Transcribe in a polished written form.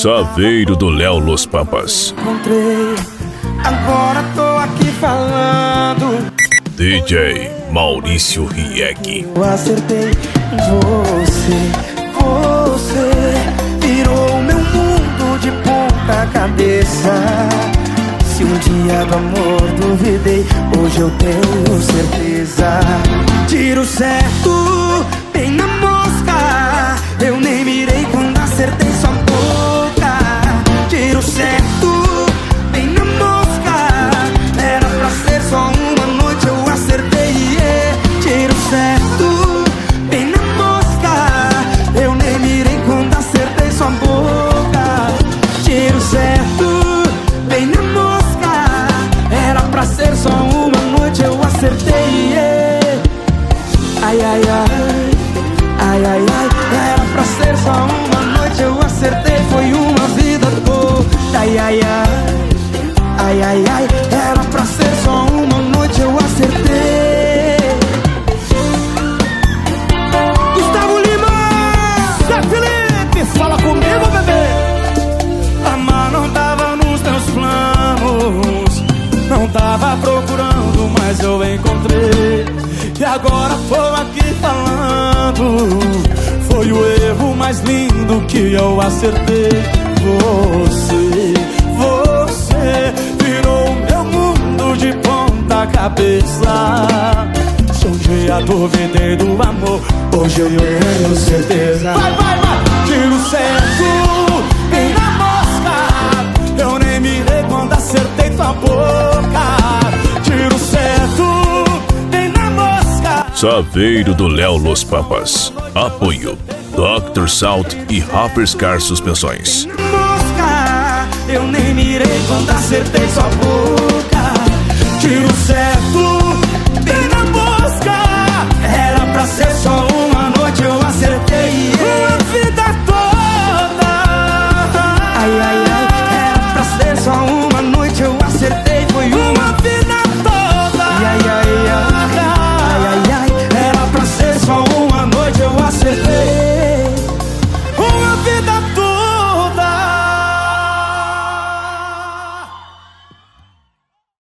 Saveiro do Léo Los Pampas. Encontrei, agora tô aqui falando. DJ Maurício Riek. Eu acertei você virou meu mundo de ponta cabeça. Se um dia do amor duvidei, hoje eu tenho certeza. Tiro certo, bem na mosca. Eu nem mirei quando acertei sua boca. Tiro certo, bem na mosca. Era pra ser só uma noite, eu acertei, yeah. Tiro certo, bem na mosca. Eu nem mirei quando acertei sua boca. Tiro certo, bem na mosca. Era pra ser só uma noite, eu acertei, yeah. Ai, ai, ai, ai, ai, ai. Era pra ser só uma noite, eu acertei, foi uma vida toda. Ai, ai, ai, ai, ai, ai. Era pra ser só uma noite, eu acertei. Gustavo Lima, Zé Felipe, fala comigo, bebê. Amar não tava nos teus planos, não tava procurando, mas eu encontrei. E agora tô aqui falando, foi o erro mais lindo que eu acertei. Você virou meu mundo de ponta cabeça. Se um dia duvidei do amor, hoje eu tenho certeza. Vai, vai, vai! Tiro certo, bem na mosca. Eu nem mirei quando acertei tua boca. Tiro certo, bem na mosca. Saveiro do Léo Los Pampas. Apoio Dr. Salt e Rapperscar Suspensões. Mosca, eu nem mirei quando acertei sua boca. Tiro certo,